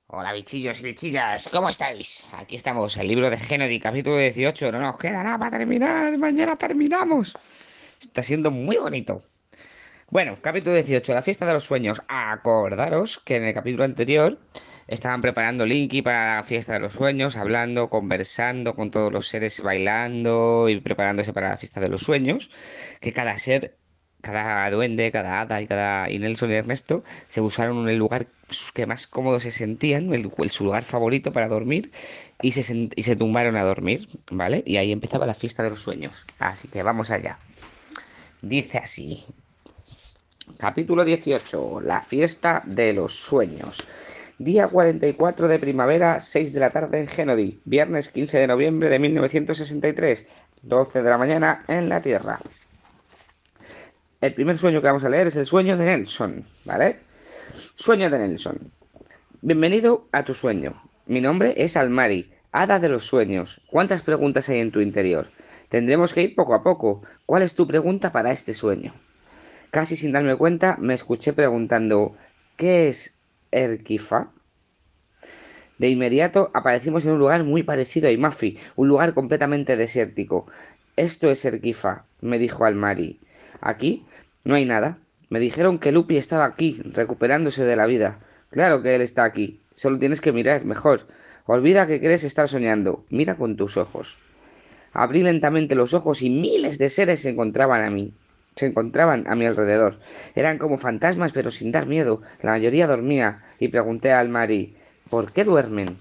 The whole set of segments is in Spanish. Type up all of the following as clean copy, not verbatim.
Hola bichillos y bichillas, ¿cómo estáis? Aquí estamos, el libro de Génodi, capítulo 18. No nos queda nada para terminar, mañana terminamos. Está siendo muy bonito. Bueno, capítulo 18, la fiesta de los sueños. Acordaros que en el capítulo anterior estaban preparando Linky para la fiesta de los sueños, hablando, conversando con todos los seres, bailando y preparándose para la fiesta de los sueños. Que cada ser, cada duende, cada hada y Nelson y Ernesto se usaron en el lugar que más cómodo se sentían, su lugar favorito para dormir, y se tumbaron a dormir, ¿vale? Y ahí empezaba la fiesta de los sueños. Así que vamos allá. Dice así. Capítulo 18. La fiesta de los sueños. Día 44 de primavera, 6 de la tarde en Genodi. Viernes 15 de noviembre de 1963, 12 de la mañana en la Tierra. El primer sueño que vamos a leer es el sueño de Nelson, ¿vale? Sueño de Nelson. Bienvenido a tu sueño. Mi nombre es Almari, hada de los sueños. ¿Cuántas preguntas hay en tu interior? Tendremos que ir poco a poco. ¿Cuál es tu pregunta para este sueño? Casi sin darme cuenta, me escuché preguntando, ¿qué es Erkifa? De inmediato aparecimos en un lugar muy parecido a Imafi, un lugar completamente desértico. Esto es Erkifa, me dijo Almari. Aquí no hay nada. Me dijeron que Lupi estaba aquí, recuperándose de la vida. Claro que él está aquí. Solo tienes que mirar mejor. Olvida que crees estar soñando. Mira con tus ojos. Abrí lentamente los ojos y miles de seres se encontraban a mi alrededor. Eran como fantasmas, pero sin dar miedo. La mayoría dormía, y pregunté al Mari, ¿por qué duermen?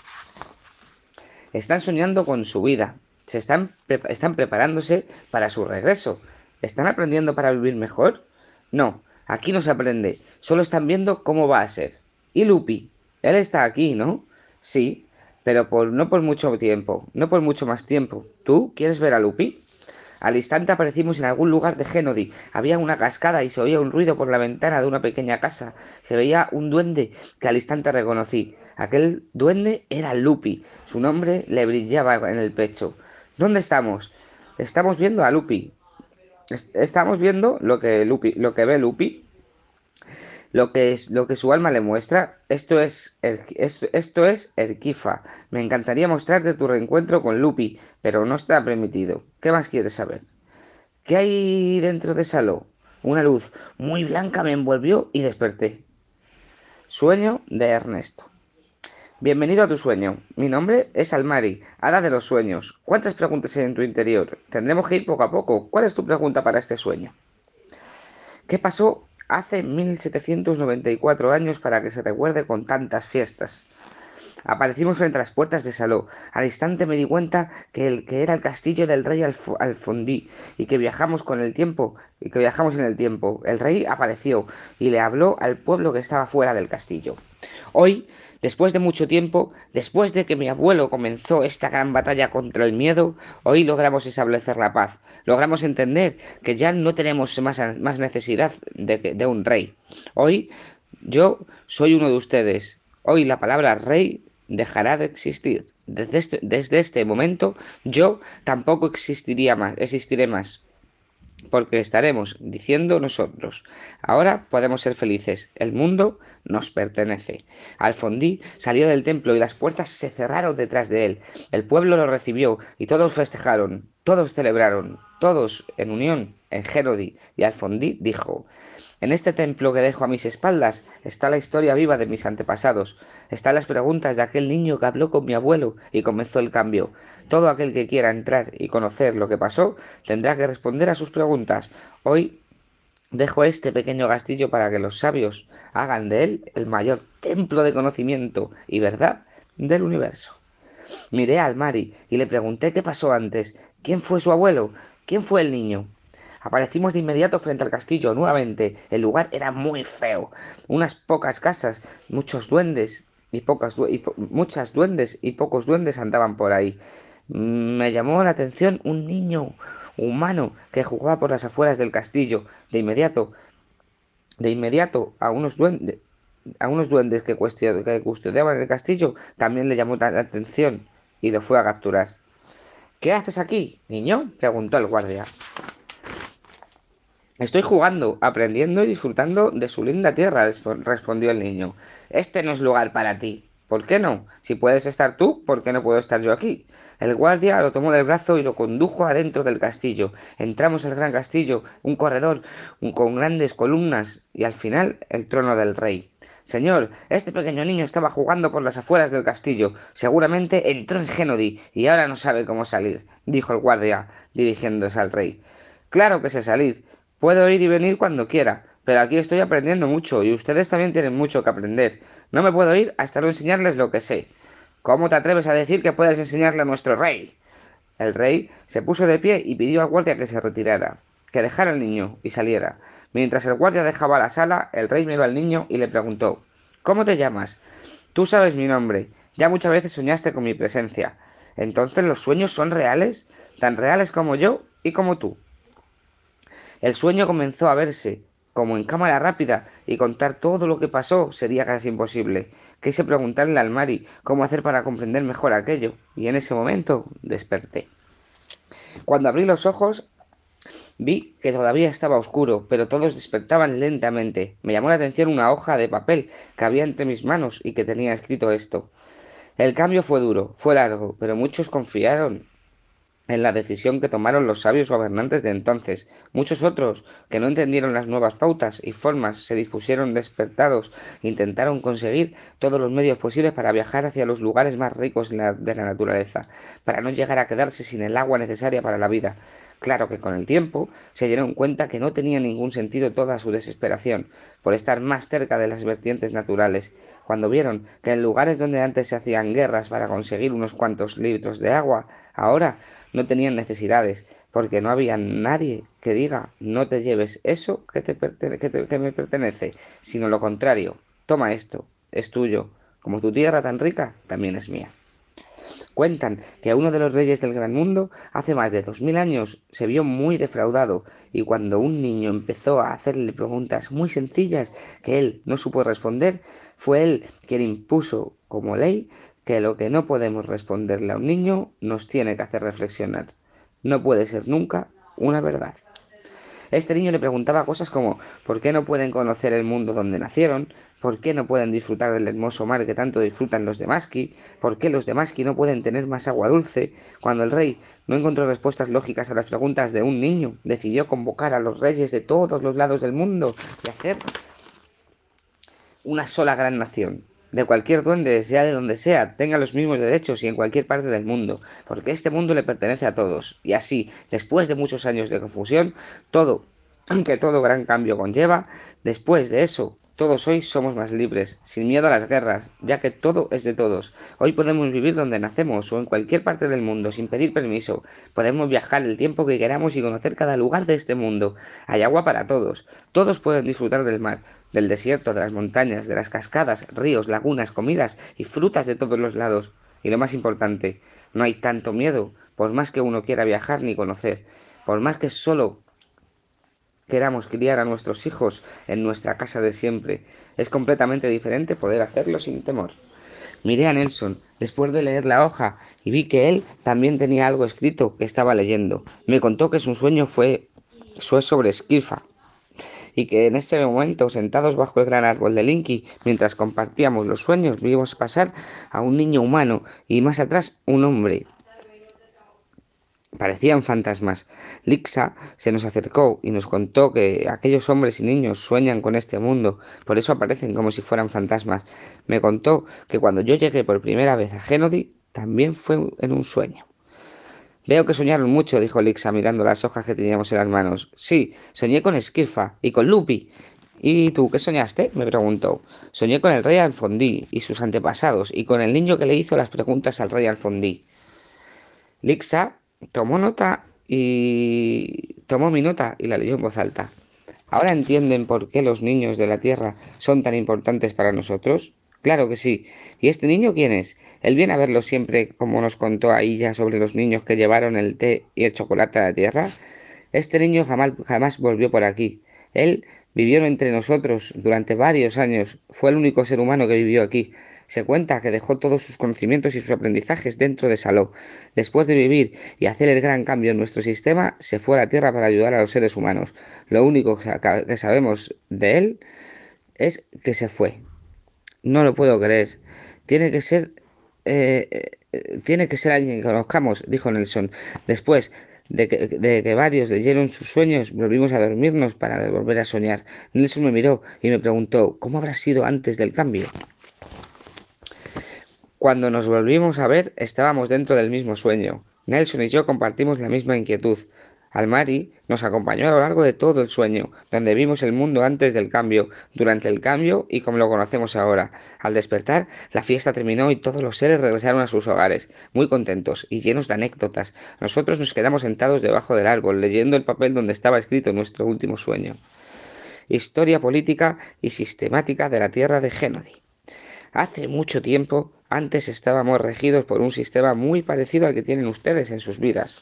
Están soñando con su vida. Están preparándose para su regreso. ¿Están aprendiendo para vivir mejor? No, aquí no se aprende. Solo están viendo cómo va a ser. ¿Y Lupi? Él está aquí, ¿no? Sí, pero no por mucho tiempo, no por mucho más tiempo. ¿Tú quieres ver a Lupi? Al instante aparecimos en algún lugar de Genodi. Había una cascada y se oía un ruido por la ventana de una pequeña casa. Se veía un duende que al instante reconocí. Aquel duende era Lupi. Su nombre le brillaba en el pecho. ¿Dónde estamos? Estamos viendo a Lupi. Estamos viendo lo que ve Lupi, lo que su alma le muestra. Esto es Erquifa. Me encantaría mostrarte tu reencuentro con Lupi, pero no está permitido. ¿Qué más quieres saber? ¿Qué hay dentro de esa lo? Una luz muy blanca me envolvió y desperté. Sueño de Ernesto. Bienvenido a tu sueño. Mi nombre es Almari, hada de los sueños. ¿Cuántas preguntas hay en tu interior? Tendremos que ir poco a poco. ¿Cuál es tu pregunta para este sueño? ¿Qué pasó hace 1794 años para que se recuerde con tantas fiestas? Aparecimos frente a las puertas de Saló. Al instante me di cuenta que era el castillo del rey Alfondí y que viajamos en el tiempo. El rey apareció y le habló al pueblo que estaba fuera del castillo. Hoy, después de mucho tiempo, después de que mi abuelo comenzó esta gran batalla contra el miedo, hoy logramos establecer la paz. Logramos entender que ya no tenemos más necesidad de un rey. Hoy yo soy uno de ustedes. Hoy la palabra rey dejará de existir. Desde este momento yo tampoco existiré más, porque estaremos diciendo nosotros, ahora podemos ser felices, el mundo nos pertenece. Alfondí salió del templo y las puertas se cerraron detrás de él. El pueblo lo recibió y todos festejaron, todos celebraron, todos en unión en Gérodi, y Alfondí dijo, en este templo que dejo a mis espaldas está la historia viva de mis antepasados, están las preguntas de aquel niño que habló con mi abuelo y comenzó el cambio. Todo aquel que quiera entrar y conocer lo que pasó tendrá que responder a sus preguntas. Hoy dejo este pequeño castillo para que los sabios hagan de él el mayor templo de conocimiento y verdad del universo. Miré al Mari y le pregunté qué pasó antes, quién fue su abuelo, quién fue el niño. Aparecimos de inmediato frente al castillo nuevamente. El lugar era muy feo. Unas pocas casas, muchos duendes muchas duendes y pocos duendes andaban por ahí. Me llamó la atención un niño humano que jugaba por las afueras del castillo. De inmediato a unos duendes que custodiaban el castillo también le llamó la atención y lo fue a capturar. ¿Qué haces aquí, niño? Preguntó el guardia. Estoy jugando, aprendiendo y disfrutando de su linda tierra, respondió el niño. Este no es lugar para ti. ¿Por qué no? Si puedes estar tú, ¿por qué no puedo estar yo aquí? El guardia lo tomó del brazo y lo condujo adentro del castillo. Entramos al gran castillo, un corredor con grandes columnas y al final el trono del rey. Señor, este pequeño niño estaba jugando por las afueras del castillo. Seguramente entró en Genodi y ahora no sabe cómo salir, dijo el guardia, dirigiéndose al rey. Claro que sé salir. Puedo ir y venir cuando quiera, pero aquí estoy aprendiendo mucho y ustedes también tienen mucho que aprender. No me puedo ir hasta no enseñarles lo que sé. ¿Cómo te atreves a decir que puedes enseñarle a nuestro rey? El rey se puso de pie y pidió al guardia que se retirara, que dejara al niño y saliera. Mientras el guardia dejaba la sala, el rey miró al niño y le preguntó: ¿Cómo te llamas? Tú sabes mi nombre. Ya muchas veces soñaste con mi presencia. Entonces los sueños son reales, tan reales como yo y como tú. El sueño comenzó a verse como en cámara rápida y contar todo lo que pasó sería casi imposible. Quise preguntarle al Mari cómo hacer para comprender mejor aquello, y en ese momento desperté. Cuando abrí los ojos, vi que todavía estaba oscuro, pero todos despertaban lentamente. Me llamó la atención una hoja de papel que había entre mis manos y que tenía escrito esto. El cambio fue duro, fue largo, pero muchos confiaron en la decisión que tomaron los sabios gobernantes de entonces. Muchos otros, que no entendieron las nuevas pautas y formas, se dispusieron despertados, intentaron conseguir todos los medios posibles para viajar hacia los lugares más ricos de la naturaleza, para no llegar a quedarse sin el agua necesaria para la vida. Claro que con el tiempo se dieron cuenta que no tenía ningún sentido toda su desesperación por estar más cerca de las vertientes naturales. Cuando vieron que en lugares donde antes se hacían guerras para conseguir unos cuantos litros de agua, ahora no tenían necesidades, porque no había nadie que diga: no te lleves eso que me pertenece, sino lo contrario: toma esto, es tuyo, como tu tierra tan rica también es mía. Cuentan que uno de los reyes del gran mundo hace más de 2000 años se vio muy defraudado, y cuando un niño empezó a hacerle preguntas muy sencillas que él no supo responder, fue él quien impuso como ley que lo que no podemos responderle a un niño nos tiene que hacer reflexionar. No puede ser nunca una verdad. Este niño le preguntaba cosas como: ¿por qué no pueden conocer el mundo donde nacieron? ¿Por qué no pueden disfrutar del hermoso mar que tanto disfrutan los de Maski? ¿Por qué los de Maski no pueden tener más agua dulce? Cuando el rey no encontró respuestas lógicas a las preguntas de un niño, decidió convocar a los reyes de todos los lados del mundo y hacer una sola gran nación. De cualquier duende, sea de donde sea, tenga los mismos derechos y en cualquier parte del mundo, porque este mundo le pertenece a todos. Y así, después de muchos años de confusión, todo, que todo gran cambio conlleva, después de eso, todos hoy somos más libres, sin miedo a las guerras, ya que todo es de todos. Hoy podemos vivir donde nacemos o en cualquier parte del mundo sin pedir permiso. Podemos viajar el tiempo que queramos y conocer cada lugar de este mundo. Hay agua para todos. Todos pueden disfrutar del mar, del desierto, de las montañas, de las cascadas, ríos, lagunas, comidas y frutas de todos los lados. Y lo más importante, no hay tanto miedo, por más que uno quiera viajar ni conocer, por más que solo queramos criar a nuestros hijos en nuestra casa de siempre. Es completamente diferente poder hacerlo sin temor. Miré a Nelson después de leer la hoja y vi que él también tenía algo escrito que estaba leyendo. Me contó que su sueño fue sobre Skifa, y que en este momento, sentados bajo el gran árbol de Linky, mientras compartíamos los sueños, vimos pasar a un niño humano y más atrás un hombre. Parecían fantasmas. Lixa se nos acercó y nos contó que aquellos hombres y niños sueñan con este mundo, por eso aparecen como si fueran fantasmas. Me contó que cuando yo llegué por primera vez a Genodi, también fue en un sueño. Veo que soñaron mucho, dijo Lixa mirando las hojas que teníamos en las manos. Sí, soñé con Skirfa y con Lupi. ¿Y tú qué soñaste?, me preguntó. Soñé con el rey Alfondí y sus antepasados, y con el niño que le hizo las preguntas al rey Alfondí. Lixa tomó mi nota y la leyó en voz alta. ¿Ahora entienden por qué los niños de la Tierra son tan importantes para nosotros? Claro que sí. ¿Y este niño quién es? Él viene a verlo siempre, como nos contó ahí ya sobre los niños que llevaron el té y el chocolate a la Tierra. Este niño jamás volvió por aquí. Él vivió entre nosotros durante varios años. Fue el único ser humano que vivió aquí. Se cuenta que dejó todos sus conocimientos y sus aprendizajes dentro de Saló. Después de vivir y hacer el gran cambio en nuestro sistema, se fue a la Tierra para ayudar a los seres humanos. Lo único que sabemos de él es que se fue. No lo puedo creer. Tiene que ser, tiene que ser alguien que conozcamos, dijo Nelson. Después de que varios leyeron sus sueños, volvimos a dormirnos para volver a soñar. Nelson me miró y me preguntó, ¿cómo habrá sido antes del cambio? Cuando nos volvimos a ver, estábamos dentro del mismo sueño. Nelson y yo compartimos la misma inquietud. Almari nos acompañó a lo largo de todo el sueño, donde vimos el mundo antes del cambio, durante el cambio y como lo conocemos ahora. Al despertar, la fiesta terminó y todos los seres regresaron a sus hogares, muy contentos y llenos de anécdotas. Nosotros nos quedamos sentados debajo del árbol, leyendo el papel donde estaba escrito nuestro último sueño. Historia política y sistemática de la tierra de Génodi. Hace mucho tiempo, antes estábamos regidos por un sistema muy parecido al que tienen ustedes en sus vidas.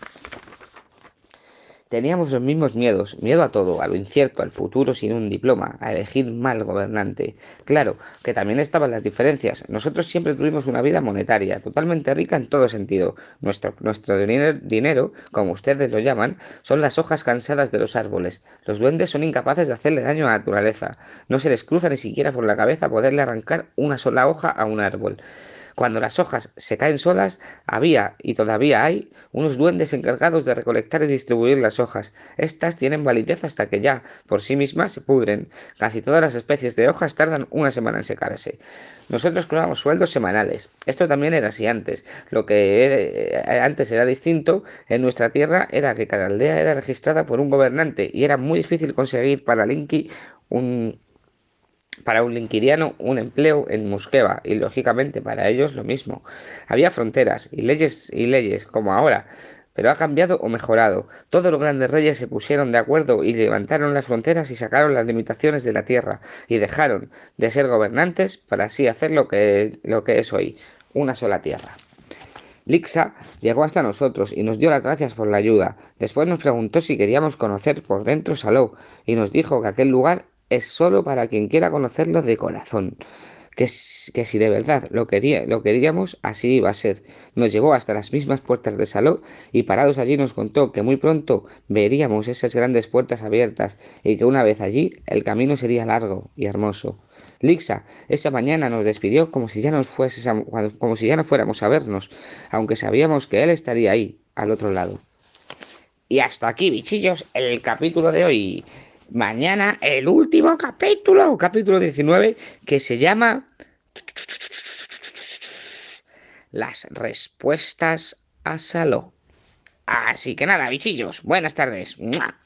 Teníamos los mismos miedos, miedo a todo, a lo incierto, al futuro sin un diploma, a elegir mal gobernante. Claro, que también estaban las diferencias. Nosotros siempre tuvimos una vida monetaria, totalmente rica en todo sentido. Nuestro dinero, como ustedes lo llaman, son las hojas cansadas de los árboles. Los duendes son incapaces de hacerle daño a la naturaleza. No se les cruza ni siquiera por la cabeza poderle arrancar una sola hoja a un árbol. Cuando las hojas se caen solas, había y todavía hay unos duendes encargados de recolectar y distribuir las hojas. Estas tienen validez hasta que ya, por sí mismas, se pudren. Casi todas las especies de hojas tardan una semana en secarse. Nosotros cobramos sueldos semanales. Esto también era así antes. Lo que antes era distinto en nuestra tierra era que cada aldea era registrada por un gobernante y era muy difícil conseguir un, para un linkiriano un empleo en Muskeva y lógicamente para ellos lo mismo. Había fronteras y leyes como ahora, pero ha cambiado o mejorado. Todos los grandes reyes se pusieron de acuerdo y levantaron las fronteras y sacaron las limitaciones de la tierra y dejaron de ser gobernantes para así hacer lo que es hoy, una sola tierra. Lixa llegó hasta nosotros y nos dio las gracias por la ayuda. Después nos preguntó si queríamos conocer por dentro Saló y nos dijo que aquel lugar es solo para quien quiera conocerlo de corazón. Que si de verdad lo queríamos, así iba a ser. Nos llevó hasta las mismas puertas de Saló y parados allí nos contó que muy pronto veríamos esas grandes puertas abiertas y que una vez allí el camino sería largo y hermoso. Lixa esa mañana nos despidió como si ya no fuéramos a vernos, aunque sabíamos que él estaría ahí, al otro lado. Y hasta aquí, bichillos, el capítulo de hoy. Mañana el último capítulo, capítulo 19, que se llama Las respuestas a Saló. Así que nada, bichillos, buenas tardes. ¡Mua!